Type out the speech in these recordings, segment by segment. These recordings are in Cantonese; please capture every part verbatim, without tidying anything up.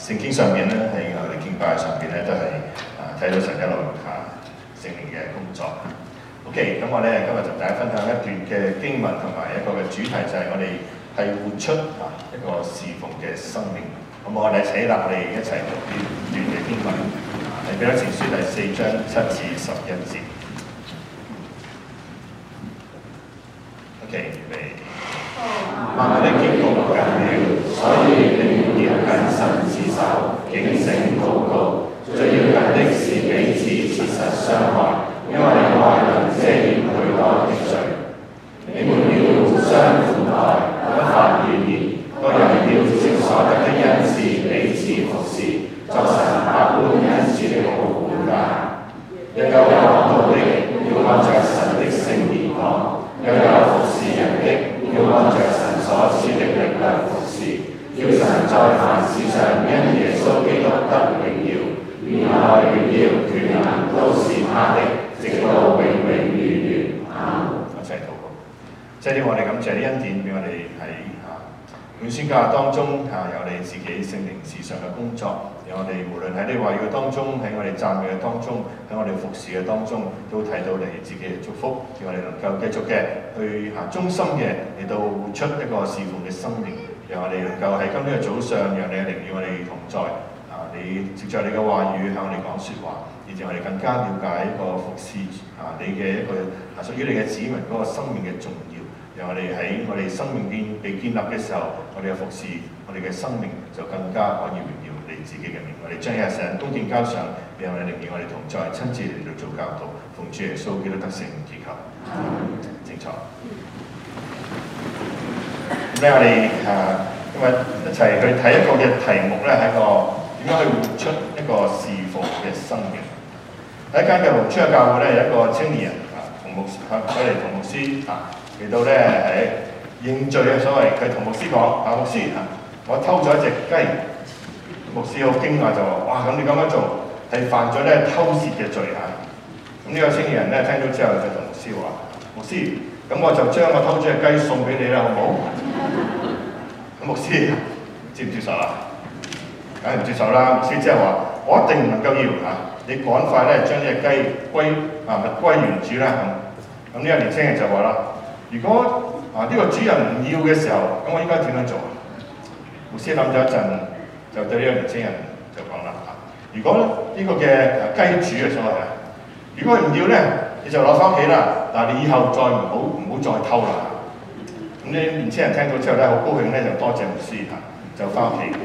聖經上面咧喺我哋敬拜上邊咧都係啊睇到神一路啊聖靈嘅工作。OK， 咁我咧今日同大家分享一段嘅經文同埋一個嘅主題，就係我哋係活出啊一個侍奉嘅生命。咁我哋起立，我哋一齊讀呢段嘅經文，係彼得前書第四章七至十一節。OK， 預備。萬物的結局近了，所以你們要謹慎自守，警醒禱告。最要緊的是彼此切實相愛，因為愛能遮掩許多的罪。你們要互相款待，不發怨言，各人要照所得的恩賜彼此服侍，作神百般恩賜的好管家。若有講道的，要按着神的聖言講；若有服侍人的，要按着神所賜的力量服侍，叫神在凡事上因耶穌基督得榮耀。原來榮耀權能都是他的，直到永永遠遠。阿門。一齊禱告。即係呢，我哋感謝啲恩典俾我哋喺啊本宣教當中啊，有你自己聖靈時常嘅工作，有我哋無論喺你話語嘅當中，喺我哋讚美嘅當中，喺我哋服侍嘅當中，都睇到你自己嘅祝福，叫我哋能夠繼續嘅去啊忠心嘅嚟到活出一個侍奉嘅生命，讓我哋能夠喺今天嘅早上，讓你嘅靈與我哋同在。你藉著你嘅話語向我哋講説話，以至我哋更加了解一個服侍啊你嘅一個啊屬於你嘅子民嗰個生命嘅重要。讓我哋喺我哋生命邊被建立嘅時候，我哋嘅服侍，我哋嘅生命就更加可以榮耀你自己嘅名。我哋將日成日恭敬交上，讓我哋靈與我哋同在，親自嚟到做教導，奉主耶穌基督得勝祈求。清楚。咁咧，我哋啊今日一齊去睇一個嘅題目咧，喺個點樣去活出一個侍奉嘅生命？喺一間嘅農村嘅教會咧，有一個青年人啊，同牧師佢嚟同牧師啊嚟到咧喺認罪嘅所謂，佢同牧師講：啊牧師啊，我偷咗一隻雞。牧師好驚訝就話：哇！咁你咁樣做係犯咗咧偷竊嘅罪嚇。咁呢個青年人咧聽到之後就同牧師話：牧師，咁我就將我偷咗隻雞送俾你啦，好唔好？咁牧師接唔接受啊？梗係唔接受啦！牧師即係話：我一定唔能夠要嚇，你趕快咧將呢隻雞歸啊物歸原主啦咁。咁呢個年青人就話啦：如果啊呢個主人唔要嘅時候，咁我應該點樣做？牧師諗咗一陣，就對呢個年青人就講啦：如果呢個嘅雞主嘅所謂啊，如果佢唔要咧，你就攞翻屋企啦。但係你以後再唔好唔好再偷啦。咁呢年青人聽到之後咧，好高興咧，就多謝牧師嚇，就翻屋企。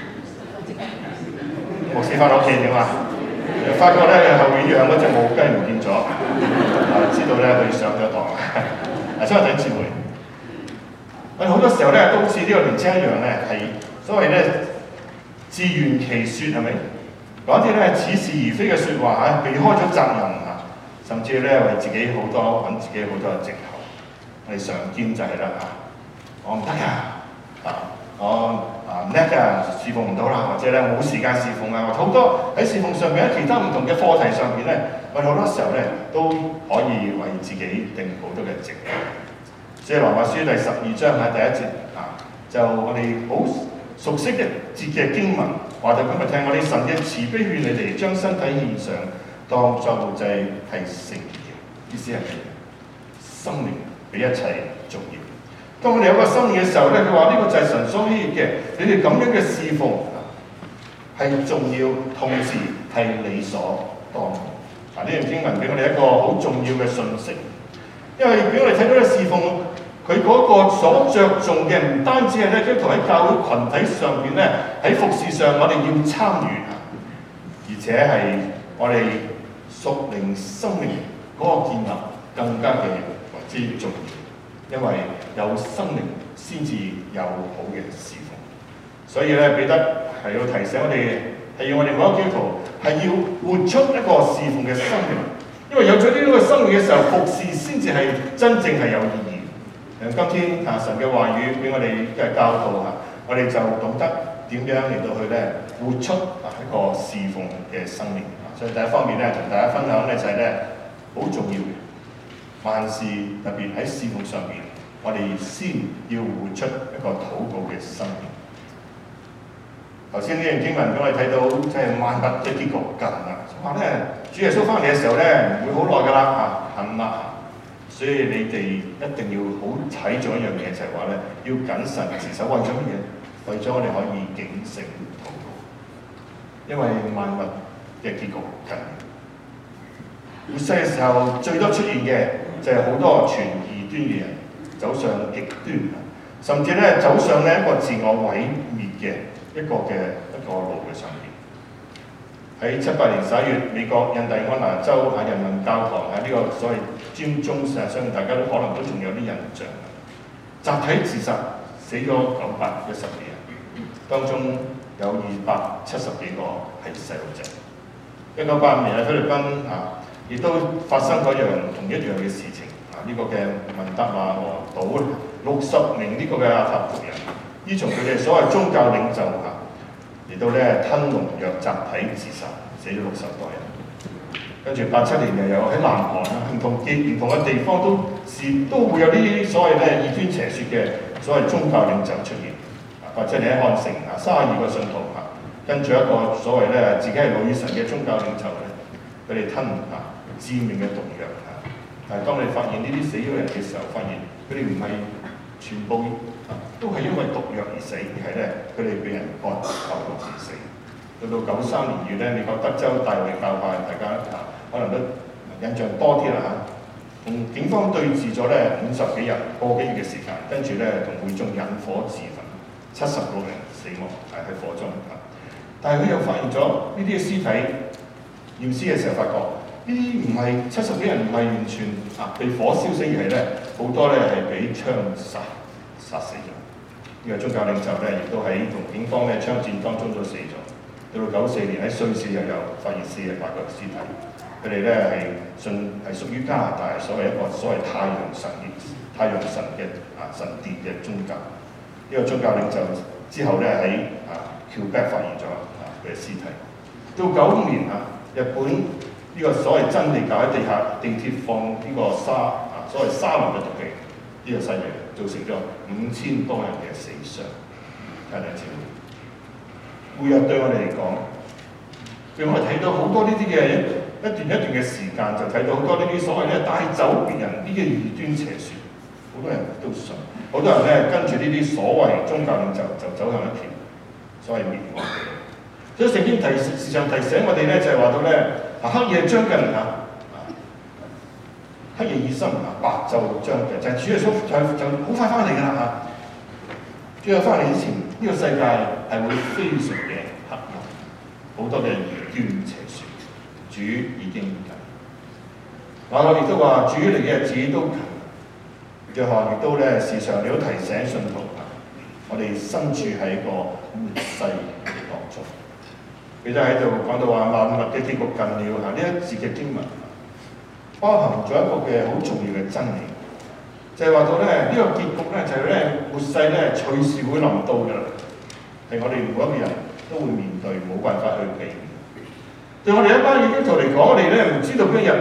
牧師翻到屋企點啊？發覺咧後面養嗰隻母雞唔見咗，啊知道咧佢上咗當。啊，所以弟兄姊妹，我哋好多時候咧都好似呢個年青一樣咧，係所謂咧自圓其説係咪？講啲咧似是而非嘅説話嚇，避開咗責任嚇，甚至咧為自己好多揾自己好多嘅藉口。我哋常見就係啦嚇，我唔得㗎啊！我啊唔叻㗎，侍奉唔到啦，或者咧冇時間侍奉啊，或者好多喺侍奉上邊喺其他唔同嘅課題上邊咧，我哋好多時候咧都可以為自己定好多嘅藉口。所以羅馬書第十二章喺第一節啊，就我哋好熟悉嘅節嘅經文，話就咁嚟聽，我哋神嘅慈悲勸你哋將身體獻上當作活祭係聖潔，意思係生命比一切重要。當我哋有個生命嘅時候咧，佢話呢個就係神所喜悅嘅。你哋咁樣嘅侍奉係重要，同時係理所當然。嗱，呢段經文俾我哋一個好重要嘅訊息，因為俾我哋睇到嘅侍奉，佢嗰個所着重嘅唔單止係咧，基督徒喺教會群體上邊咧，喺服事上我哋要參與，而且係我哋屬靈生命嗰個建立更加嘅為之重要。因為有生命先至有好嘅侍奉，所以咧彼得係要提醒我哋，係要我哋每一個基督徒係要活出一個侍奉嘅生命。因為有咗呢個生命嘅時候，服事先至係真正係有意義。誒，今天啊神嘅話語俾我哋嘅教導嚇，我哋就懂得點樣嚟到去咧活出啊一個侍奉嘅生命。所以第一方面咧，同大家分享咧就係咧好重要嘅。萬事特別喺侍奉上面，我哋先要活出一個禱告嘅生命。 頭先呢段經文俾我哋睇到，即係萬物嘅結局近啦。話咧，主耶穌翻嚟嘅時候咧，唔會好耐噶啦嚇，近啦。所以你哋一定要好睇咗一樣嘢，就係話咧，要謹慎持守，為咗乜嘢？為咗我哋可以警醒禱告，因為萬物嘅結局近。末世嘅時候最多出現嘅就係好多傳異端嘅人走上極端，甚至咧走上呢一個自我毀滅嘅一個嘅一個路嘅上邊。喺七八年十一月，美國印第安納州啊人民教堂喺呢個所謂佔中，實際上大家都可能都仲有啲印象。集體自殺死咗九百一十幾人，當中有二百七十幾個係細路仔。一九八五年喺菲律賓啊，亦都發生嗰樣同一樣嘅事情啊！呢、這個嘅文德馬羅島六十名呢個嘅阿塔族人，依從佢哋所謂宗教領袖啊嚟到咧吞農藥集體自殺，死咗六十個人。跟住八七年又有喺南韓啊，唔同嘅唔同嘅地方都是都會有呢啲所謂咧異端邪説嘅所謂宗教領袖出現。啊，八七年喺漢城啊，三十二個信徒啊，跟住一個所謂咧自己係女神嘅宗教領袖咧，佢哋吞啊致命嘅毒藥啊！但係當你發現呢啲死咗人嘅時候，發現佢哋唔係全部啊，都係因為毒藥而死，而係咧佢哋俾人割喉嚨而死。到到九三年月咧，美國德州大衛教派，大家啊可能都印象多啲啦嚇，同警方對峙咗咧五十幾日、個幾月嘅時間，跟住咧同會眾引火自焚，七十個人死亡係喺火中啊！但係佢又發現咗呢啲嘅屍體驗屍嘅時候，發覺呢啲唔係七十幾人，唔係完全啊被火燒死，而係咧好多咧係俾槍殺殺死咗。呢、這個宗教領袖咧，亦都喺同警方嘅槍戰當中都死咗。到到九四年喺瑞士又有發現四十八個屍體，佢哋咧係信係屬於加拿大所謂一個所謂太陽神嘅太陽神嘅啊神殿嘅宗教。呢、這個宗教領袖之後咧喺啊 Quebec 發現咗啊佢嘅屍體。到九五年啊，日本呢個所謂真理教喺地下地鐵放呢個沙啊所謂沙林嘅毒氣，呢、這個犀利，造成咗五千多人嘅死傷。睇下先。每日對我哋嚟講，俾我哋睇到好多呢啲嘅一段一段嘅時間，就睇到好多呢啲所謂咧帶走別人呢啲異端邪説，好多人都信，好多人咧跟住呢啲所謂宗教領袖就走向一條所謂滅亡嘅路。所以聖經提時常提醒我哋咧，就係話到咧，啊黑夜將近啊，黑夜已深啊，白晝將近，就係、是、主耶穌就就好快翻嚟㗎啦嚇。主耶穌翻嚟之前，呢、這個世界係會非常嘅黑暗，好多嘅異端邪説。主已經近，馬可亦都話主嚟嘅日子都近。約翰亦都咧時常嚟到提醒信徒啊，我哋身處喺一個末世嘅當中。佢都喺度講到話萬物嘅結局近了嚇，呢一節嘅經文包含咗一個嘅好重要嘅真理。就係話到咧，呢、這個結局咧就係咧末世咧隨時會臨到㗎啦，係我哋每一個人都會面對，冇辦法去避免。對我哋一班基督徒嚟講，我哋咧唔知道邊一日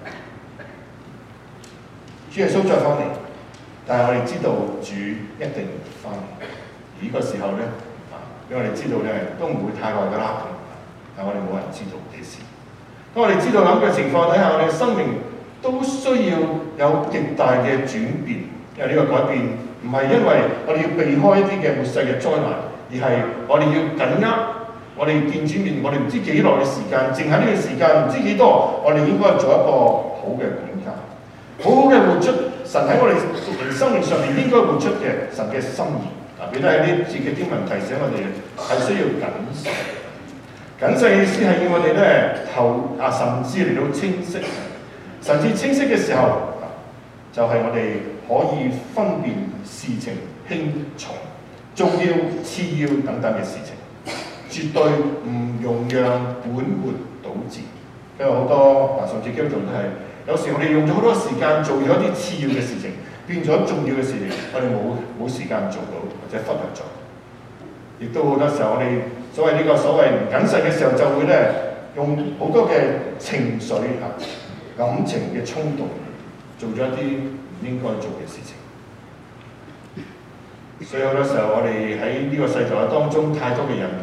主耶穌再翻嚟，但係我哋知道主一定翻嚟。而呢個時候咧，啊，俾我哋知道咧都唔會太耐㗎啦，但係我哋冇人知道幾時。當我哋知道咁嘅情況底下，我哋嘅生命都需要有極大嘅轉變，因為呢個改變唔係因為我哋要避開一啲嘅末世嘅災難，而係我哋要緊握我哋見主面，我哋唔知幾耐嘅時間，淨喺呢個時間唔知幾多，我哋應該做一個好嘅管家，好好嘅活出神喺我哋屬靈生命上面應該活出嘅神嘅心意。嗱，記得喺呢節嘅經文提醒我哋係需要謹慎。謹慎嘅意思係要我哋咧頭啊神知嚟到清晰。神志清晰嘅時候，就係、是、我哋可以分辨事情輕重、重要、次要等等嘅事情，絕對唔容讓本末倒置。因為好多啊，甚至基督徒都係有時我哋用咗好多時間做咗一啲次要嘅事情，變咗重要嘅事情，我哋冇冇時間做到或者忽略咗。亦都好多時候，我哋所謂呢個所謂唔謹慎嘅時候，就會咧用好多嘅情緒啊。感情嘅衝動，做咗一啲唔應該做嘅事情，所以好多時候我哋喺呢個世代當中太多嘅引誘，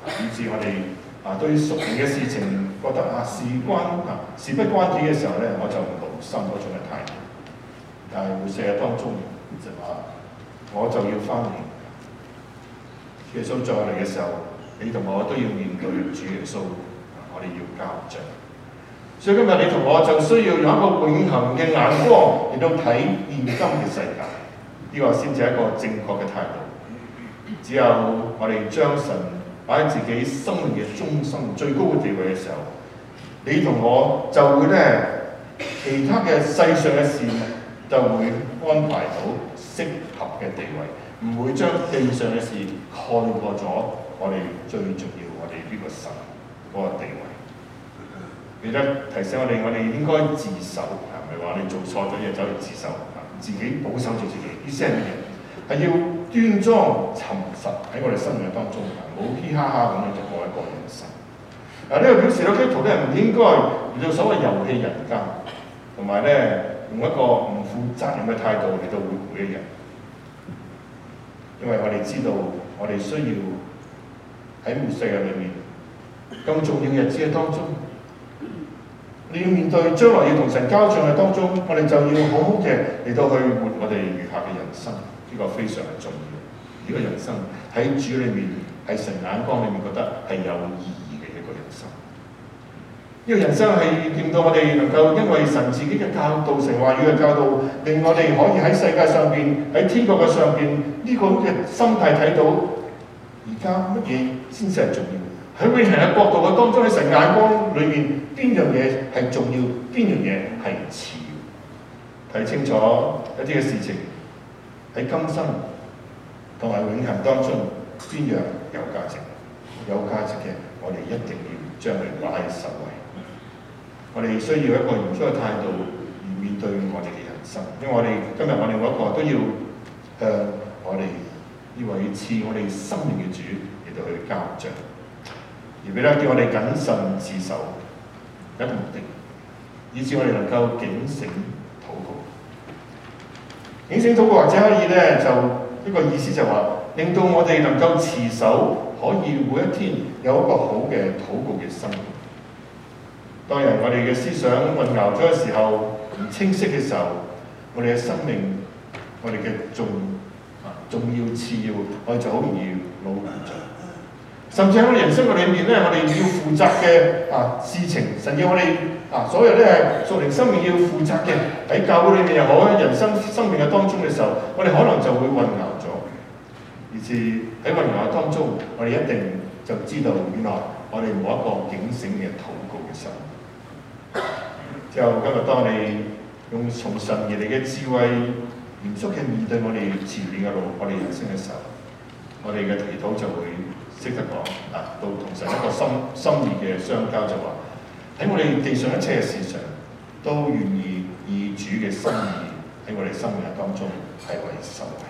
以致我哋啊對屬靈嘅事情覺得啊事關啊事不關己嘅時候咧，我就唔勞心嗰種嘅態度。但係活石日當中就話，我就要翻嚟。耶穌再嚟嘅時候，你同我都要面對主耶穌，我哋要交賬。所以今日你同我就需要用一個永恆嘅眼光嚟到睇現今嘅世界，呢、這個先至係一個正確嘅態度。只有我哋將神擺喺自己生命嘅中心、最高嘅地位嘅時候，你同我就會咧，其他嘅世上嘅事就會安排到適合嘅地位，唔會將地上嘅事蓋過咗我哋最重要我哋呢個神嗰個地位。記得提醒我哋，我哋應該自守，係咪話你做錯咗嘢走去自首，自己保守住自己？意思係乜嘢？係要端莊沉實喺我哋生命當中，唔好嘻哈哈咁樣就過一個人生。嗱，呢個表示到基督徒咧唔應該嚟到所謂遊戲人間，同埋咧用一個唔負責任嘅態度嚟到活每一日。因為我哋知道，我哋需要喺末世日裏面咁重要嘅日子嘅當中，你要面對將來要同神交賬嘅當中，我哋就要好好嘅嚟到去活我哋餘下嘅人生，呢、這個非常嘅重要。呢、這個人生喺主裏面，喺神眼光裏面覺得係有意義嘅一個人生。呢、這個人生係令到我哋能夠因為神自己嘅教導、神話語嘅教導，令我哋可以喺世界上邊、喺天國嘅上邊呢、這個嘅心態睇到而家乜嘢先至係重要。喺永恆嘅角度嘅當中，喺神眼光裏面，邊樣嘢係重要，邊樣嘢係次要，睇清楚一啲嘅事情喺今生同埋永恆當中，邊樣有價值？有價值嘅，我哋一定要將佢擺喺首位。我哋需要一個嚴肅嘅態度而面對我哋嘅人生，因為我哋今日我哋嗰個都要向我哋呢位賜我哋生命嘅主嚟到去交賬。而俾咧叫我哋謹慎自守，一個目的，以致我哋能夠警醒禱告。警醒禱告或者可以咧，就一個意思就話，令到我哋能夠持守，可以每一天有一個好嘅禱告嘅生活。當然我哋嘅思想混淆咗嘅時候，唔清晰嘅時候，我哋嘅生命，我哋嘅重啊重要次要，我哋就好容易老糊咗。甚至喺我哋人生嘅裏面咧，我哋要負責嘅啊事情，甚至我哋啊所有咧係屬靈生命要負責嘅，喺教會裏面又好，喺人生生命嘅當中嘅時候，我哋可能就會混淆咗，以至喺混淆當中，我哋一定就知道原來我哋冇一個警醒嘅禱告嘅時候。之後今日當你用從神而嚟嘅智慧，嚴肅嘅面對我哋前面嘅路，我哋人生嘅時候，我哋嘅祈禱就會識得講啊，到同神一個心心意嘅相交，就話喺我哋地上一切嘅事上，都願意以主嘅心意喺我哋生命當中係為首位。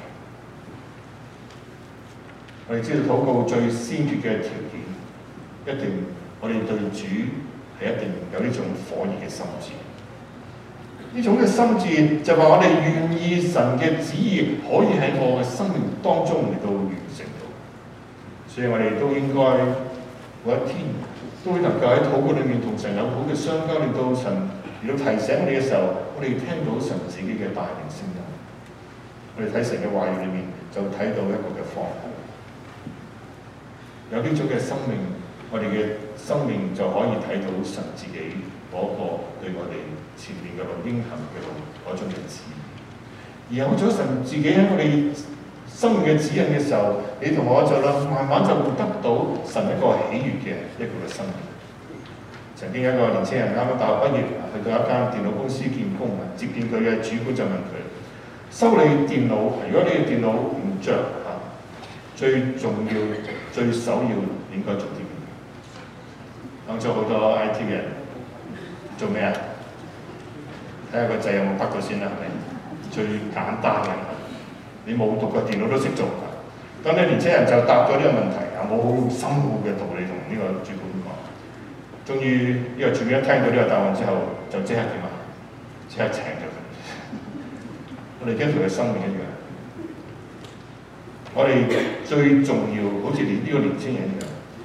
我哋知道禱告最先決嘅條件，一定我哋對主係一定有呢種火熱嘅心志。呢種嘅心志就話我哋願意神嘅旨意可以喺我嘅生命當中嚟到完成到。所以我哋都應該每一天都會能夠喺禱告裏面同神有好嘅相交，令到神嚟到提醒我哋嘅時候，我哋聽到神自己嘅帶領聲音。我哋睇神嘅話語裏面就睇到一個嘅方向。有呢種嘅生命，我哋嘅生命就可以睇到神自己嗰個對我哋前面嘅路應行嘅路嗰種嘅旨意。而有咗神自己喺我哋生命嘅指引嘅時候，你同我就啦，慢慢就會得到神一個喜悅嘅一個嘅生命。曾經一個年輕人啱啱大學畢業，去到一間電腦公司見工，接見佢嘅主管就問佢：修理電腦，如果你嘅電腦唔着嚇，最重要、最首要應該做啲咩？當初好多 I T 嘅人做咩啊？睇下個掣有冇得到先啦，係咪？最簡單嘅。你冇讀過電腦都識做㗎。當啲年青人就答咗呢個問題，有冇好深奧嘅道理同呢個主管講？終於呢個主管一聽到呢個答案之後，就即刻點啊？即刻請咗佢。我哋跟佢嘅生命一樣，我哋最重要，好似連呢個年青人一樣，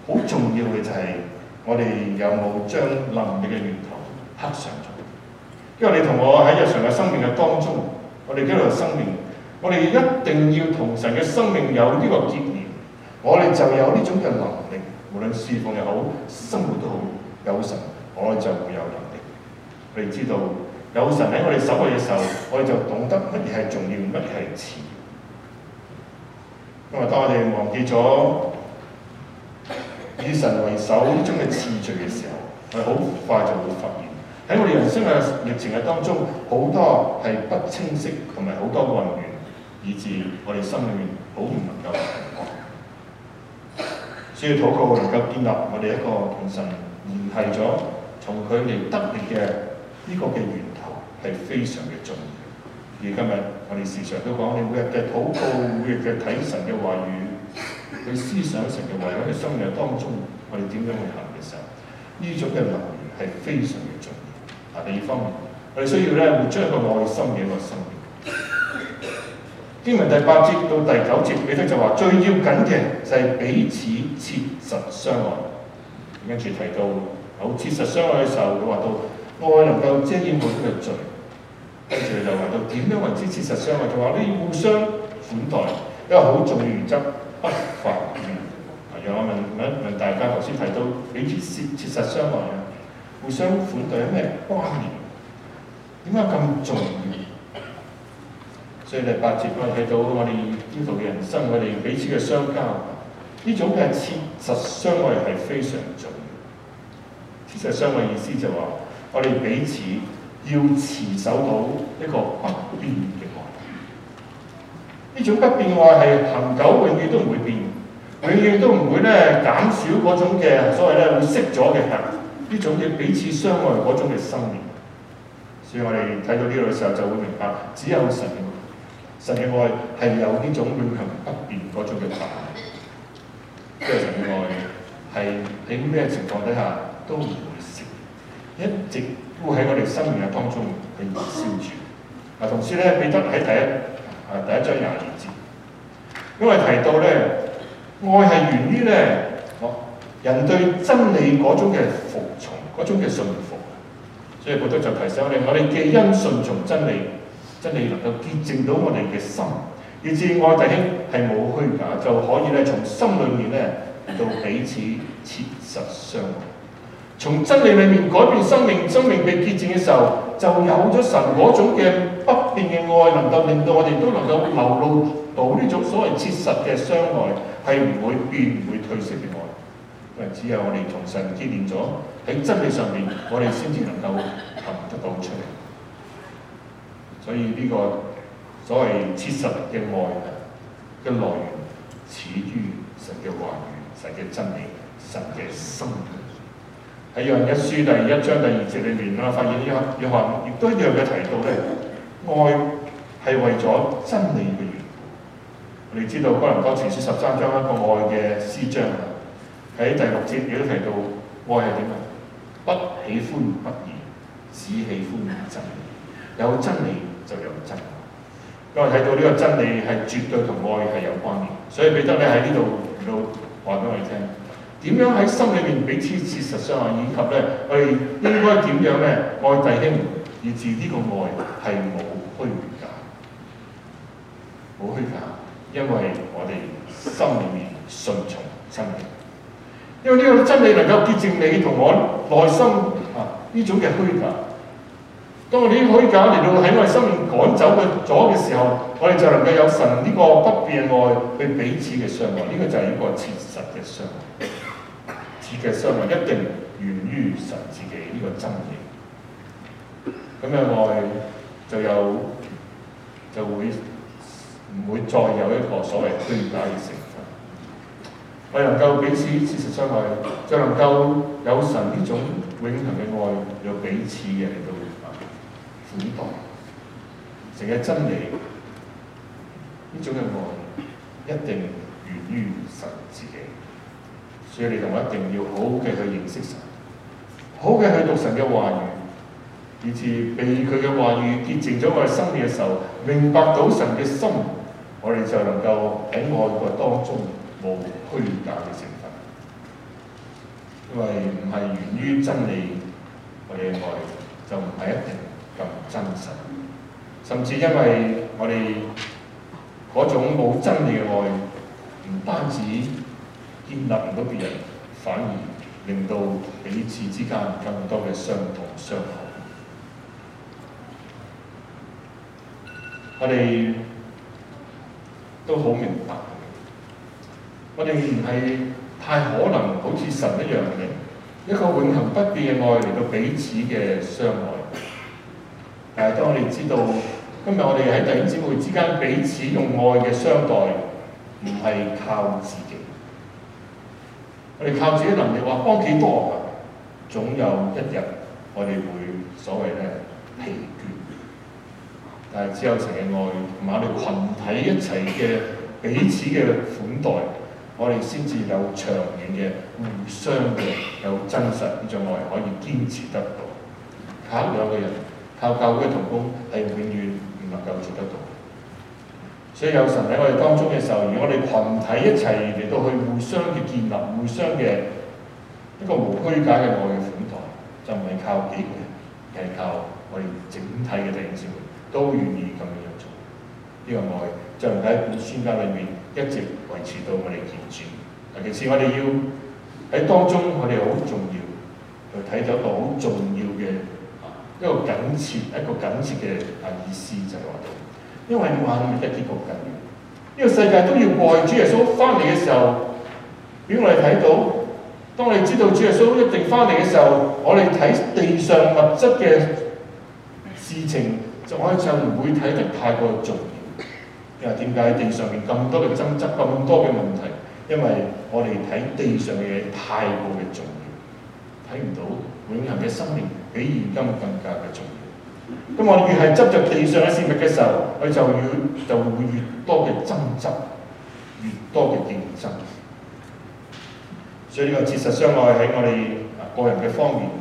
好重要嘅就係我哋有冇將能力嘅源頭刻上咗。因為你同我喺日常嘅生命嘅當中，我哋基督徒生命，我哋一定要同神嘅生命有呢個結連，我哋就有呢種嘅能力，無論侍奉又好，生活都好，有神，我哋就會有能力。我哋知道有神喺我哋手嘅時候，我哋就懂得乜嘢係重要，乜嘢係次要。因為當我哋忘記咗以神為首呢種嘅次序嘅時候，我哋好快就會發現喺我哋人生嘅歷程嘅當中，好多係不清晰同埋好多混亂，以致我哋心裏面好唔能夠平安。所以禱告能夠建立我哋一個同神聯繫咗，從佢嚟得力嘅呢個嘅源頭係非常嘅重要。而今日我哋時常都講，你每日嘅禱告，每日嘅睇神嘅話語，去思想神嘅話語，喺生命當中，我哋點樣去行嘅時候，呢種嘅能力係非常嘅重要。啊，第二方面，我哋需要咧活出一個愛心嘅一個生命。經文第八節到第九節，彼得就話最要緊嘅就係彼此切實相愛。跟住提到好切實相愛嘅時候，佢話到愛能夠遮掩好多嘅罪。跟住佢就話到點樣為之切實相愛，就話你互相款待，一個好重要原則，不發怨。啊，讓我問問問大家，頭先提到彼此切切實相愛啊，互相款待有咩關聯？點解咁重要？所以第八節我哋睇到我哋基督徒嘅人生，我哋彼此嘅相交，呢種嘅切實相愛係非常重要。切實相愛意思就話我哋彼此要持守到一個不變嘅愛。呢種不變愛係恆久，永遠都唔會變，永遠都唔會咧減少嗰種嘅所謂咧會熄咗嘅核，呢種嘅彼此相愛嗰種嘅生命。所以我哋睇到呢度嘅時候就會明白，只有神嘅愛，神嘅愛係有呢種永恆不變嗰種嘅特質。即係神嘅愛係喺咩情況底下都唔會熄，一直都喺我哋生命嘅當中去燃燒住。嗱，同時咧，彼得喺第一啊第一章廿二節，因為提到咧，愛係源於咧，人對真理嗰種嘅服從，嗰種嘅信服。所以彼得就提醒我哋，我哋既因順從真理，真理能夠潔淨到我哋嘅心，以致愛弟兄係冇虛假，就可以咧從心裏面咧嚟到彼此切實相愛。從真理裏面改變生命，生命被潔淨嘅時候，就有咗神嗰種嘅不變嘅愛，能夠令到我哋都能夠流露到呢種所謂切實嘅相愛，係唔會變、唔會退色嘅愛。因為只有我哋同神結連咗喺真理上面，我哋先至能夠行得到出嚟。所以呢個所謂切實嘅愛嘅來源，始於神嘅話語、神嘅真理、神嘅生命。喺約翰一書第一章第二節裏面啦，發現約約翰亦都一樣嘅提到咧，愛係為咗真理嘅緣故。我哋知道哥林多前書十三章一個愛嘅詩章啊，喺第六節亦都提到愛係點啊？不喜歡不義，只喜歡真理。有真理就有真理。因為睇到呢個真理係絕對同愛係有關聯，所以彼得咧喺呢度嚟到話俾我哋聽。點樣喺心裏面彼此切實相愛，以及咧我哋應該點樣咧愛弟兄，以致呢個愛係冇虛假，冇虛假，因為我哋心裏面順從真理。因為呢個真理能夠潔淨你同我內心啊呢種嘅虛假。當我哋呢個虛假嚟到喺我哋生命趕走咗嘅時候，我哋就能夠有神呢個不變愛去彼此嘅相愛。呢、這個就係一個切實嘅相愛。嘅相愛一定源於神自己呢個真理，咁樣愛就有就會唔會再有一個所謂虛假嘅成分。我能夠彼此切實相愛，就能夠有神呢種永恆嘅愛，有彼此嘅嚟到款待，成嘅真理呢種嘅愛一定源於神自己。所以你同我一定要好好嘅去認識神，好嘅去讀神嘅話語，以致被佢嘅話語潔淨咗我哋生命嘅時候，明白到神嘅心，我哋就能夠喺愛國當中冇虛假嘅成分。 因為唔係源於真理，我哋嘅愛就唔係一定咁真實。甚至因為我哋嗰種冇真理嘅愛，唔單止建立唔到別人，反而令到彼此之間更多嘅傷痛傷害。我哋都好明白，我哋唔係太可能好似神一樣嘅一個永恆不變嘅愛嚟到彼此嘅相愛。但係當我哋知道今日我哋喺弟兄姊妹之間彼此用愛嘅相待，唔係靠自己，我哋靠自己能力話幫幾多啊？總有一日我哋會所謂咧疲倦。但係只有神嘅愛同埋我哋群體一齊嘅彼此嘅款待，我哋先至有長遠嘅互相嘅有真實呢種愛可以堅持得到。靠兩個人，靠教會嘅同工係永遠唔能夠做得到。所以有神喺我哋當中嘅時候，而我哋群體一齊嚟到去互相嘅建立、互相嘅一個無虛假嘅愛嘅款待，就唔係靠幾個人，而係靠我哋整體嘅弟兄姊妹都願意咁樣做。呢、這個愛就能喺本宣教裏面一直維持到我哋見證。尤其是我哋要喺當中，我哋好重要去睇到一個好重要嘅一個緊切、一個緊切嘅啊意思，就係話到，因為萬物嘅結局緊要，呢、這個世界都要過去。主耶穌翻嚟嘅時候，俾我哋睇到，當你知道主耶穌一定翻嚟嘅時候，我哋睇地上物質嘅事情，就可以就唔會睇得太過重要。因為點解地上面咁多嘅爭執、咁多嘅問題？因為我哋睇地上嘅嘢太過嘅重要，睇唔到永恆嘅生命比現今更加嘅重要。咁我哋越係執着地上嘅事物嘅時候，我哋就越就會越多嘅爭執，越多嘅競爭。所以呢個切實相愛喺我哋個人嘅方面，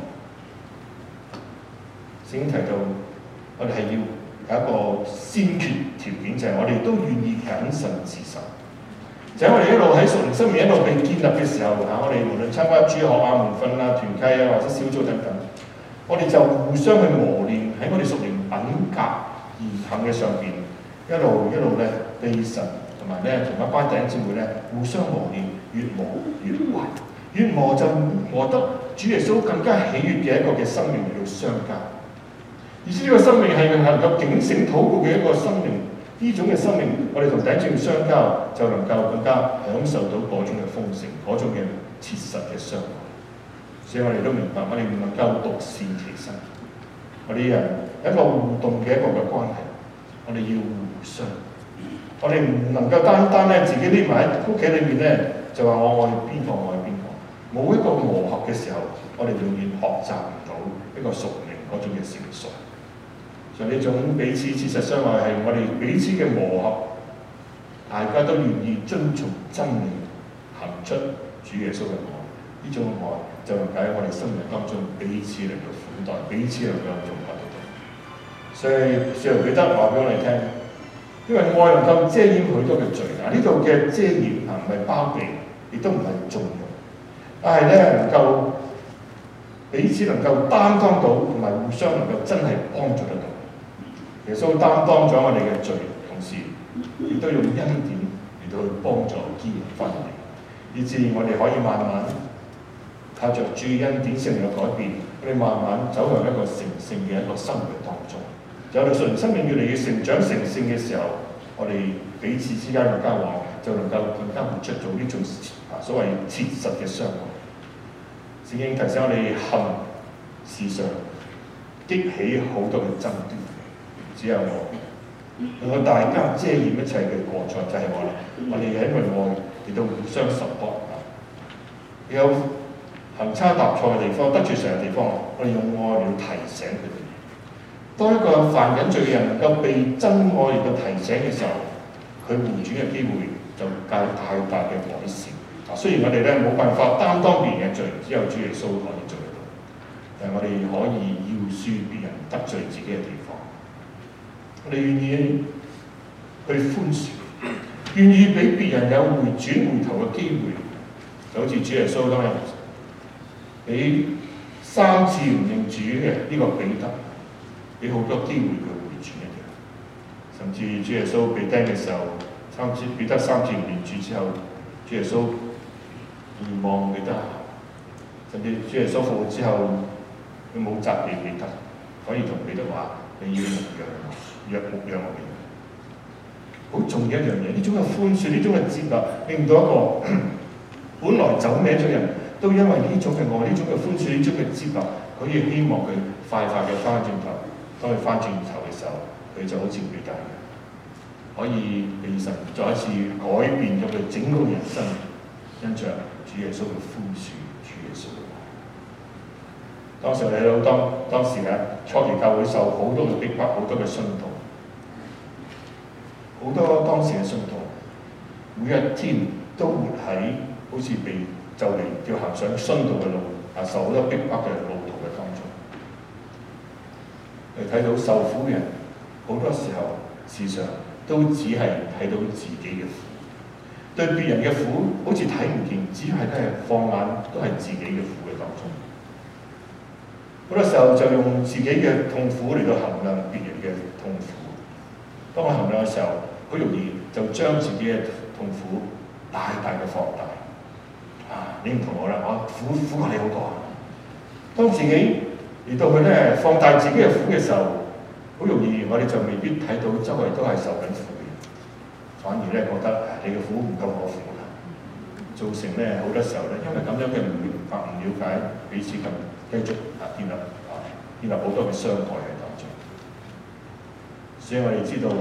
先提到我哋係要有一個先決條件，就係、是、我哋都願意謹慎自守。就喺我哋一路喺屬靈生命一路被建立嘅時候，嚇我哋無論參加主學啊、門訓啊、團契啊或者小組等等，我哋就互相去磨練喺我哋屬靈品格言行嘅上邊，一路一路咧被神同埋咧同一班弟兄姊妹咧互相磨練，越磨越壞，越磨就磨得主耶穌更加喜悅嘅一個嘅生命嚟到相交。而且呢個生命係能夠警醒禱告嘅一個生命，呢種嘅生命，我哋同弟兄姊妹相交，就能夠更加享受到嗰種嘅豐盛，嗰種嘅切實嘅相愛。所以我哋都明白，我哋唔能夠獨善其身，我哋人一個互動嘅一個嘅關係，我哋要互相。我哋唔能夠單單咧自己匿埋喺屋企裏面咧，就話我愛邊個愛邊個，冇一個磨合嘅時候，我哋永遠學習唔到一個屬靈嗰種嘅成熟。就呢種彼此切實相愛，係我哋彼此嘅磨合，大家都願意遵從真理，行出主耶穌嘅愛。呢種愛就能喺我哋生命當中彼此嚟到款待，彼此能夠融合得到。所以使徒彼得話俾我哋聽，因為愛能夠遮掩許多嘅罪。嗱，呢度嘅遮掩啊，唔係包庇，亦都唔係縱容，但係咧能夠彼此能夠擔當到，同埋互相能夠真係幫助得到。耶穌擔當咗我哋嘅罪，同時亦都用恩典嚟到去幫助建立翻我哋，以至我哋可以慢慢靠着主恩典聖靈嘅改變，我哋慢慢走向一個成聖嘅一個生活當中。有到屬靈生命越嚟越成長成聖嘅時候，我哋彼此之間嘅交往就能夠更加活出到呢種啊所謂切實嘅相愛。聖經提醒我哋恨事上激起好多嘅爭端。只有我，能夠大家遮掩一切嘅過錯，就係、是、我啦。我哋喺愛亦都互相受幫。有行差踏錯嘅地方、得罪神嘅地方，我哋用愛嚟提醒佢哋。當一個犯緊罪嘅人能夠被真愛嚟到提醒嘅時候，佢回轉嘅機會就大大大嘅改善。啊，雖然我哋咧冇辦法擔當別人嘅罪，只有主耶穌可以做得到，但係我哋可以饒恕別人得罪自己嘅地方。我哋願意去寬恕，願意俾別人有回轉回頭嘅機會，就好似主耶穌當日俾三次唔認主嘅呢個彼得，俾好多機會佢回轉一樣。甚至主耶穌被釘嘅時候，三次彼得三次唔認主之後，主耶穌回望彼得，甚至主耶穌復活之後，佢冇責備彼得，可以同彼得話：你要牧養我，若牧養我嘅人。好重要一樣嘢，呢種嘅寬恕，呢種嘅接納，令到一個本來走歪咗人都因為呢種嘅愛，呢種嘅寬恕，呢種嘅接納，可以希望佢快快嘅翻轉頭。當佢翻轉頭嘅時候，佢就好似彼得咁，可以被神再一次改變咗佢整個人生，因着主耶穌嘅寬恕，主耶穌嘅愛。當時我哋睇到當當時嘅初期教會受好多嘅逼迫，好多嘅信徒。好多當時嘅信徒，每一天都活喺好似被就嚟要行上殉道嘅路，啊受好多逼迫嘅路途嘅當中。你睇到受苦嘅人，好多時候事實上都只係睇到自己嘅苦，對別人嘅苦好似睇唔見，只係咧放眼都係自己嘅苦嘅當中。好多時候就用自己嘅痛苦嚟到衡量別人嘅痛苦。當我衡量嘅時候，好容易就將自己嘅痛苦大大嘅放大。啊，你唔同我啦，我苦苦過你好多。當自己嚟到去咧放大自己嘅苦嘅時候，好容易我哋就未必睇到周圍都係受緊苦嘅，反而咧覺得你嘅苦唔夠我苦啦，造成咧好多時候咧，因為咁樣嘅唔明白、唔了解彼此咁繼續啊建立啊建立好多嘅傷害喺當中。所以我哋知道，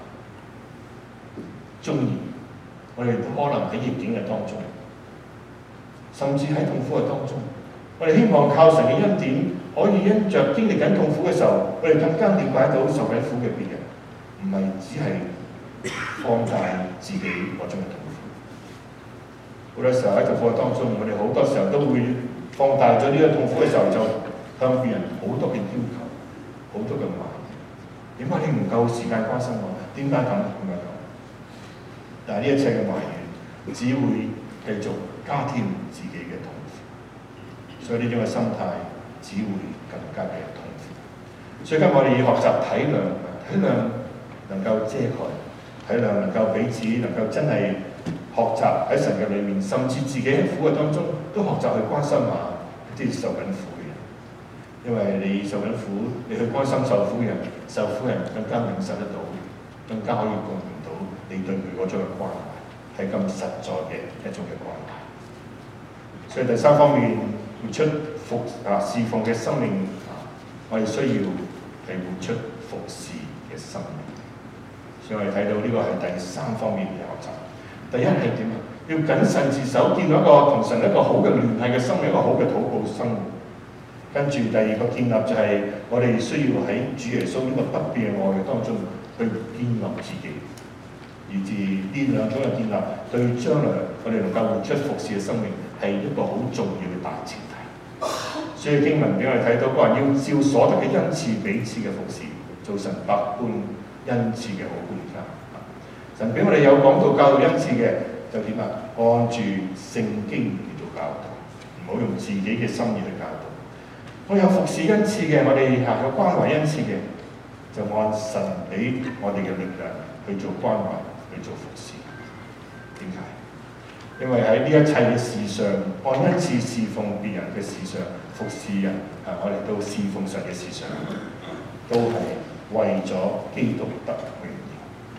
縱然我哋可能喺逆境嘅當中，甚至喺痛苦嘅當中，我哋希望靠神嘅恩典，可以因着經歷緊痛苦嘅時候，我哋更加了解到受緊苦嘅別人，唔係只係放大自己嗰種嘅痛苦。好多時候喺痛苦當中，我哋好多時候都會放大咗呢個痛苦嘅時候，就向別人好多嘅要求，好多嘅埋怨。點解你唔夠時間關心我？點解咁咁樣講？但係呢一切嘅埋怨，只會繼續加添自己嘅痛苦。所以呢種嘅心態，只會更加嘅痛苦。所以今日我哋要學習體諒，體諒能夠遮蓋，體諒能夠彼此，能夠真係學習喺神嘅裏面，甚至自己喺苦嘅當中，都學習去關心下啲受緊苦嘅人。因為你受緊苦，你去關心受苦人，受苦人更加領受得到，更加可以共鳴到你對佢嗰種嘅關懷，係咁實在嘅一種嘅關懷。所以第三方面，活出服啊侍奉嘅生命，啊、我哋需要係活出服侍嘅生命。所以我哋睇到呢個係第三方面嘅學習。第一係點啊？要謹慎自守，建立一個同神一個好嘅聯繫嘅生命，一個好嘅禱告生活。跟住第二個建立就係我哋需要喺主耶穌呢個不變嘅愛嘅當中去建立自己，以至呢兩種嘅建立對將來我哋能夠活出服侍嘅生命係一個好重要嘅大前提。所以經文俾我哋睇到，佢話要照所得嘅恩賜彼此嘅服侍，做神百般恩賜嘅好管家。神俾我哋有講到教導恩賜嘅，就點啊？按住聖經嚟做教導，唔好用自己嘅心意去教導。我有服侍恩賜嘅，我哋嚇有關懷恩賜嘅，就按神俾我哋嘅力量去做關懷，去做服侍。點解？因為喺呢一切嘅事上，按恩賜侍奉別人嘅事上，服侍人啊，我哋都侍奉神嘅事上，都係為咗基督得榮耀。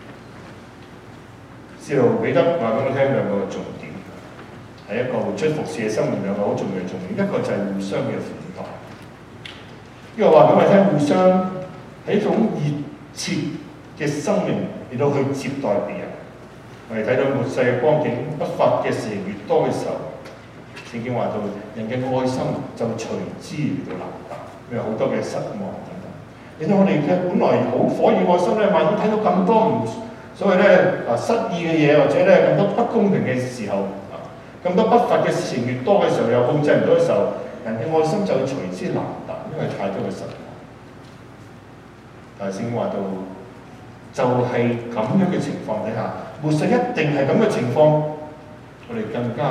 使徒彼得話俾我聽兩個重點，係一個活出服侍嘅生命，兩個好重要嘅重點，一個就係互相嘅款待。呢個話俾我哋聽，互相係一種熱切嘅生命嚟到去接待別人。我哋睇到末世嘅光景，不法嘅事越多嘅時候，聖經話到人嘅愛心就隨之嚟到冷淡，因為好多嘅失望等等。你睇我哋嘅本來好火熱愛心咧，萬一睇到咁多唔所謂咧啊失意嘅嘢，或者咧咁多不公平嘅時候，啊咁多不法嘅事情越多嘅時候，又控制唔到嘅時候，人嘅愛心就會隨之冷淡。因為太多嘅失望，但係聖經話到，就係咁樣嘅情況底下，末世一定係咁嘅情況，我哋更加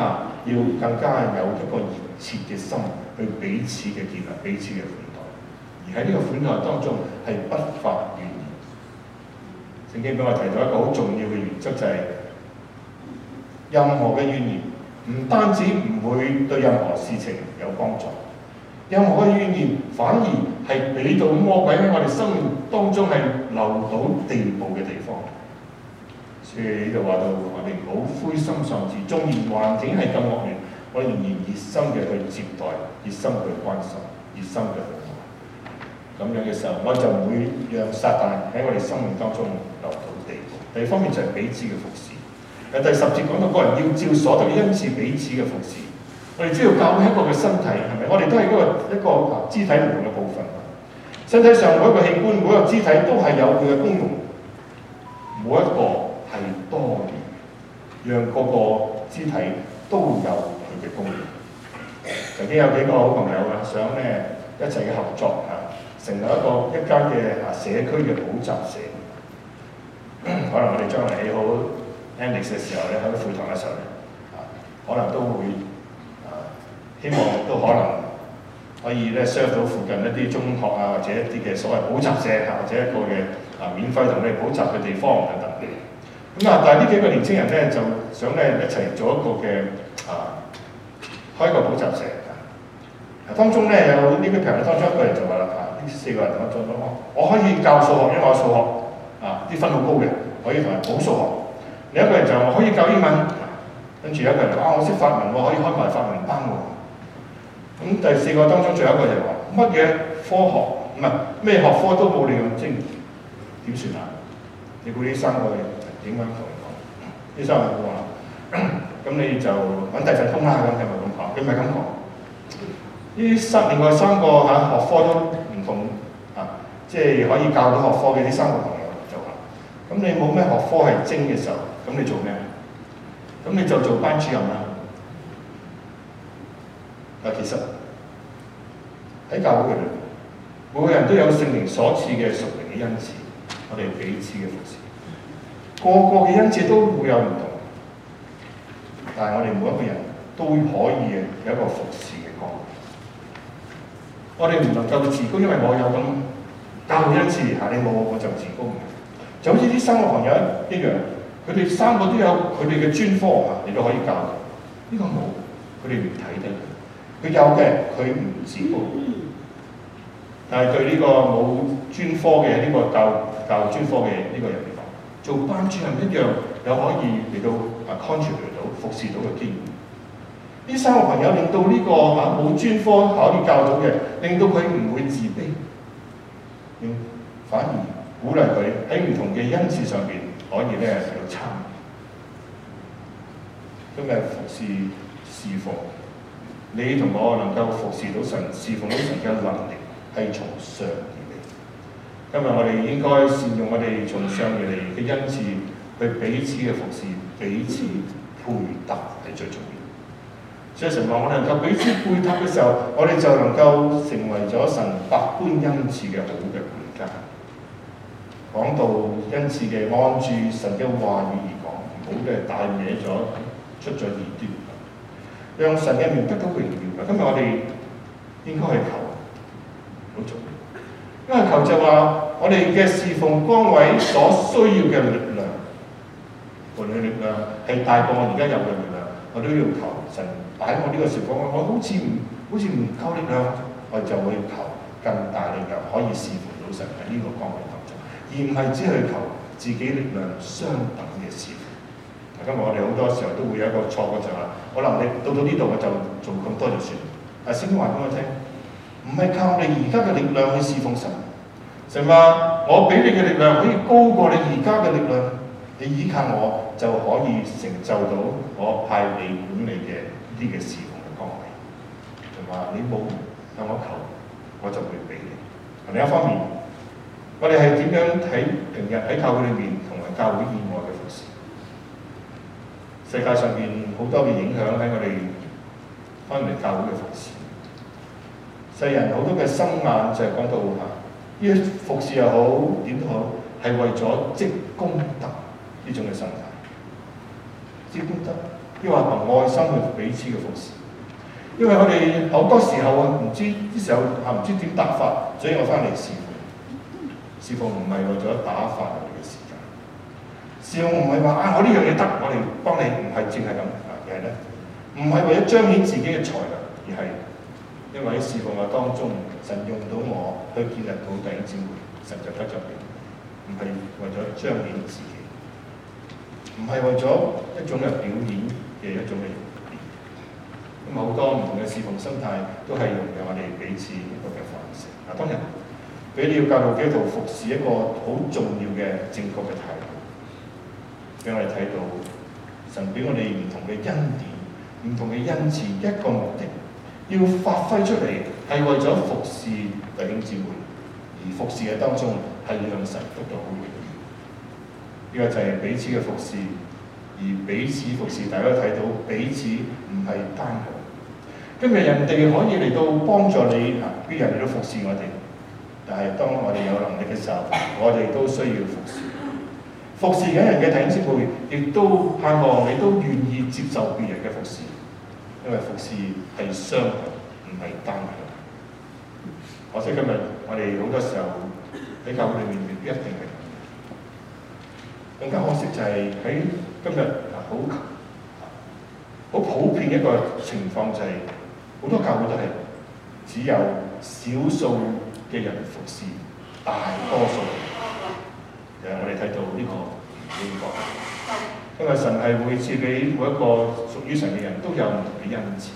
要更加有一個熱切嘅心去彼此嘅建立、彼此嘅款待，而喺呢個款待當中係不發怨言。聖經俾我提到一個好重要嘅原則，就係、是、任何嘅怨言唔單止唔會對任何事情有幫助，任何嘅怨言反而係俾到魔鬼喺我哋生命當中係流到地步嘅地方。所以呢度話到，我哋唔好灰心喪志，縱然環境係咁惡劣，我哋仍然熱心嘅去接待，熱心去關心，熱心嘅去愛。咁樣嘅時候，我就唔會讓撒旦喺我哋生命當中流到地步。第二方面就係彼此嘅服侍。誒第十節講到個人要照所得嘅恩賜彼此嘅服侍。我哋知道教會係一個嘅身體，係咪？我哋都係一個一個肢體唔同嘅部分。身體上每一個器官、每一個肢體都係有佢嘅功用，每一個係多元，讓個個肢體都有佢嘅功用。曾經有幾個好朋友啊，想咧一齊嘅合作啊，成立一個一間嘅啊社區嘅補習社。可能我哋將來起好 Annex 嘅時候咧，喺個會堂嘅時候咧，啊，可能都會啊，希望都可能可以咧 serve 到附近一啲中學啊，或者一啲嘅所謂補習社啊，或者一個嘅啊免費同你哋補習嘅地方等等。咁啊，但係呢幾個年青人咧，就想咧一齊做一個嘅啊，開一個補習社啊。當中咧有呢個朋友當中一個人就話啦，啊，呢四個人當中我我可以教數學，因為我數學啊啲分好高嘅，可以同人補數學。另一個人就話我可以教英文，跟住有一個人就話啊我識法文喎，可以開埋法文班喎。咁第四個當中最後一個就話乜嘢科學唔係咩學科都冇你咁精，點算啊？你估呢三個點樣同你講？呢三個話咁你就揾第份工啦，咁係咪咁講？佢唔係咁講。呢三另外三個嚇、啊、學科都唔同啊，即係可以教到學科嘅呢三個朋友就話：咁你冇咩學科係精嘅時候，咁你做咩？咁你就做班主任啦。嗱，其實喺教會嘅裏面，每個人都有聖靈所賜嘅屬靈嘅恩賜，我哋彼此嘅服侍。個個嘅恩賜都會有唔同，但係我哋每一個人都可以有一個服侍嘅崗位。我哋唔能夠自高，因為我有咁教會恩賜嚇，你冇我就自高。就好似啲三個朋友一樣，佢哋三個都有佢哋嘅專科嚇，你都可以教。呢、這個冇，佢哋唔睇得。佢有嘅，佢唔自高。但係對呢個冇專科嘅呢、這個教教專科嘅呢個人嚟講，做班主任一樣有可以嚟到啊 contribute 到服侍到嘅機會。呢三個朋友令到呢、這個嚇冇、啊、專科可以教到嘅，令到佢唔會自卑，反而鼓勵佢喺唔同嘅恩賜上邊可以咧嚟到參與。今日服侍侍奉，你同我能夠服侍到神、侍奉到神嘅能力係從上而嚟。今日我哋應該善用我哋從上而嚟嘅恩賜，去彼此嘅服侍，彼此配搭係最重要。所以神話我哋能夠彼此配搭嘅時候，我哋就能夠成為咗神百般恩賜嘅好嘅管家。講到恩賜嘅，按住神嘅話語而講，唔好嘅帶歪咗，出咗異端，讓神嘅名得到榮耀。今日我哋應該去求，好重要。因為求就話我哋嘅侍奉崗位所需要嘅力量，無論力量係大過我而家有嘅力量，我都要求神擺我呢個侍奉，我好似唔好似唔夠力量，我就會求更大力量可以侍奉到神喺呢個崗位當中，而唔係只去求自己力量相等嘅侍奉。今日我哋好多時候都會有一個錯覺，就係話我能力到到呢度我就做咁多就算。但聖經話俾我聽，唔係靠你而家嘅力量去侍奉神。神話我俾你嘅力量可以高過你而家嘅力量，你依靠我就可以成就到我派你管理嘅呢啲嘅侍奉嘅崗位。神話你冇向我求，我就會俾你。另一方面，我哋係點樣喺平日喺教會裏面同埋教會以外嘅服侍？世界上面好多嘅影響喺我哋翻嚟教會嘅服侍。世人好多嘅心眼就係講到嚇，呢啲服侍又好點都好，係為咗積功德呢種嘅心態。積功德抑或憑愛心去彼此嘅服侍。因為我哋好多時候啊，唔知啲時候啊唔知點答法，所以我翻嚟侍奉。侍奉唔係為咗打發我哋嘅時間，侍奉唔係話啊我呢樣嘢得，我哋幫你，唔係淨係咁啊，而係咧唔係為咗彰顯自己嘅才能，而係因為喺侍奉嘅當中，神用到我去建立到弟兄姊妹，神就得咗你，唔係為咗彰顯自己，唔係為咗一種嘅表演嘅一種嘅用意。咁好多唔同嘅侍奉心態都係用嘅我哋彼此一個嘅方式。嗱，當然俾你要教導基督徒服侍一個好重要嘅正確嘅態度，俾我哋睇到神俾我哋唔同嘅恩典、唔同嘅恩賜，一個目的要發揮出嚟係為咗服侍弟兄姊妹，而服侍嘅當中係讓神得到榮耀。呢個就係彼此嘅服侍，而彼此服侍大家都睇到彼此唔係單向。今日人哋可以嚟到幫助你啊，啲人嚟到服侍我哋。但係當我哋有能力嘅時候，我哋都需要服侍。服侍緊人嘅弟兄姊妹，亦都盼望你都願意接受別人嘅服侍，因為服侍係雙向，唔係單向。可惜今日我哋好多時候喺教會裏面未必一定係咁。更加可惜就係喺今日好好普遍一個情況，就係好多教會都係只有少數嘅人服侍大多數人，誒我哋睇到呢個唔應該，因為神係會賜俾每一個屬於神嘅人都有唔同嘅恩賜。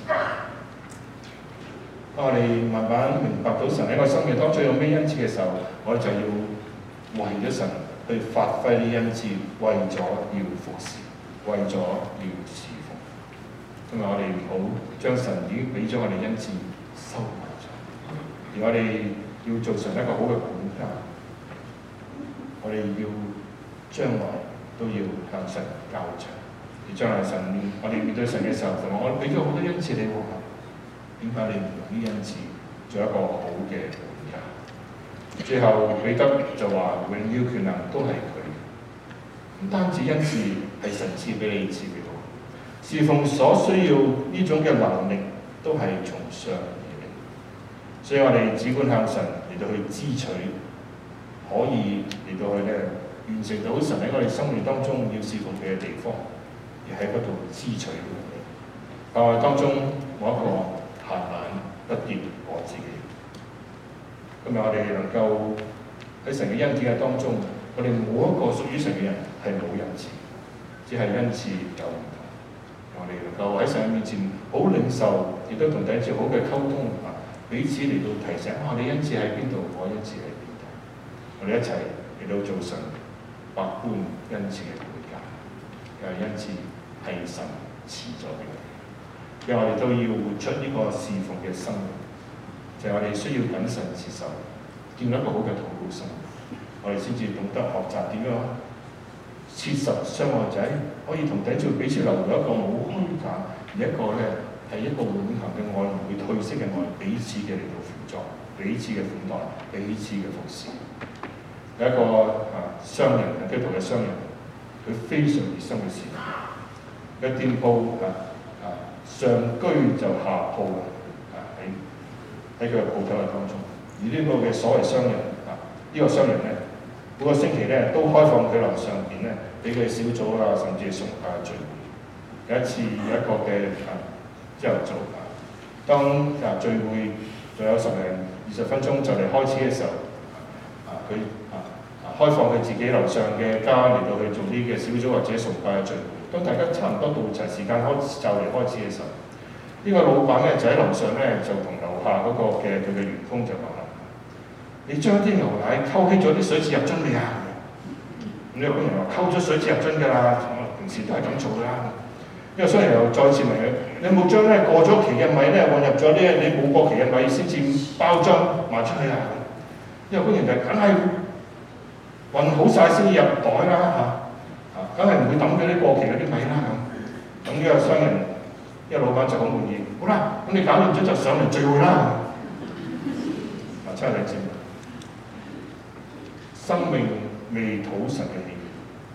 當我哋慢慢明白到神喺我生命當中有咩恩賜嘅時候，我哋就要為咗神去發揮呢恩賜，為咗要服侍，為咗要侍奉。因為我哋唔好將神已經俾咗我哋恩賜收埋咗，而我哋要做成一個好嘅管家，我哋要將來都要向神交賬。而將來神，我哋面對神嘅時候，就話我俾咗好多恩賜你喎，點解你唔用呢恩賜做一個好嘅管家？最後彼得就話：榮耀權能都係佢，唔單止恩賜係神賜俾你賜俾我，侍奉所需要呢種嘅能力都係從上。所以我哋只管向神嚟到去支取，可以嚟到去咧完成到神喺我哋生命當中要侍奉嘅地方，而喺嗰度支取能力。但係當中冇一個閒懶不跌我自己。今日我哋能夠喺神嘅恩典嘅當中，我哋冇一個屬於神嘅人係冇恩賜，只係恩賜有唔同。我哋能夠喺神嘅面前好領受，亦都同弟兄好嘅溝通啊！彼此嚟到提醒，啊，你恩賜喺邊度？我恩賜喺邊度？我哋一齊嚟到做神百般恩賜嘅管家，因為恩賜係神賜咗俾我哋，因為我哋都要活出呢個侍奉嘅生命，就係、是、我哋需要謹慎持守，建立一個好嘅禱告生活，我哋先至懂得學習點樣切實相愛仔，可以同弟兄彼此留有一個冇虛假，而一個咧。係一個永恆嘅愛，唔會褪色嘅愛，彼此嘅嚟到輔助，彼此嘅款待，彼此嘅服侍。有一個啊商人，基督徒嘅商人，佢非常熱心嘅事。嘅店鋪啊啊上居就下鋪啊喺喺佢嘅鋪頭嘅當中。而呢個嘅所謂商人啊，呢、這個商人咧，每個星期咧都開放佢樓上邊咧，俾佢小組啊，甚至係崇拜聚會。有一次有一個嘅啊。朝頭早啊，當啊聚會仲有十零二十分鐘就嚟開始嘅時候，啊佢啊啊開放佢自己樓上嘅家嚟到去做啲嘅小組或者崇拜嘅聚會。當大家差唔多到齊時間開就嚟開始嘅時候，呢、這個老闆咧就喺樓上咧就同樓下嗰個嘅佢嘅員工就講啦：你將啲牛奶溝稀咗啲水至入樽未啊？咁呢個工人話：溝咗水至入樽㗎啦，平時都係咁做啦。呢個商人又再次問佢：你有冇將咧過咗期嘅米咧混入咗啲你冇過期嘅米先至包裝賣出去啊？呢個工人就梗係混好晒先入袋啦嚇，啊梗係唔會抌嗰啲過期嗰啲米啦咁。咁呢個商人，呢、這個老闆就好滿意。好啦，咁你搞掂咗就上嚟聚會啦。啊，真係你知唔知？生命未討神嘅喜悅，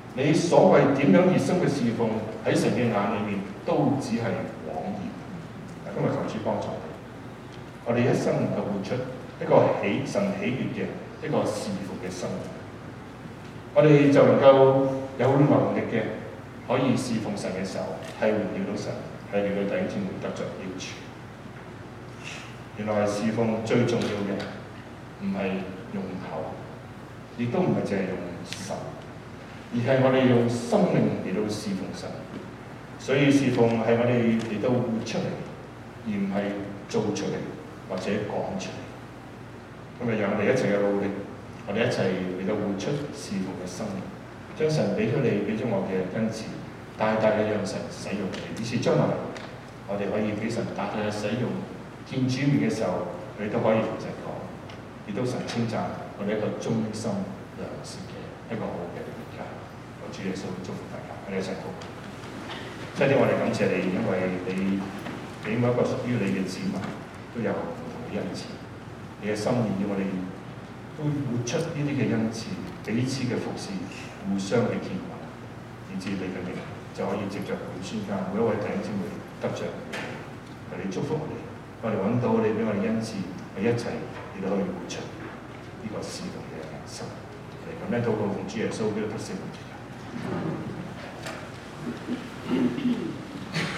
你所謂點樣熱心嘅侍奉喺神嘅眼裏面都只係枉然。今日求主幫助我哋，我哋一生能夠活出一個喜神喜悅嘅一個侍奉嘅生活，我哋就能夠有能力嘅可以侍奉神嘅時候，係榮耀到神，係令到弟兄姊妹得着益處。原來侍奉最重要嘅唔係用口，亦都唔係淨係用手，而係我哋用生命嚟到侍奉神。所以侍奉係我哋嚟到活出嚟，而唔係做出嚟或者講出嚟。咁啊，讓我哋一齊嘅努力，我哋一齊嚟到活出侍奉嘅生命，將神俾咗你、俾咗我嘅恩賜，大大嘅讓神使用你，以至將來我哋可以俾神大大嘅使用。見主面嘅時候，你都可以同神講，亦都神稱讚我哋一個忠心良善嘅一個好嘅管家。我主耶穌祝福大家，我哋一齊禱告。真係我哋感謝你，因為你俾每一個屬於你嘅子民都有唔同嘅恩賜，你嘅心意要我哋都活出呢啲嘅恩賜，彼此嘅服侍，互相嘅建立，以至你嘅名就可以藉着本宣教每一位弟兄姊妹得着我哋祝福我哋。我哋揾到你俾我哋恩賜，我哋一齊亦都可以活出呢個侍奉嘅人生。嚟咁樣禱告，奉主耶穌基督得勝。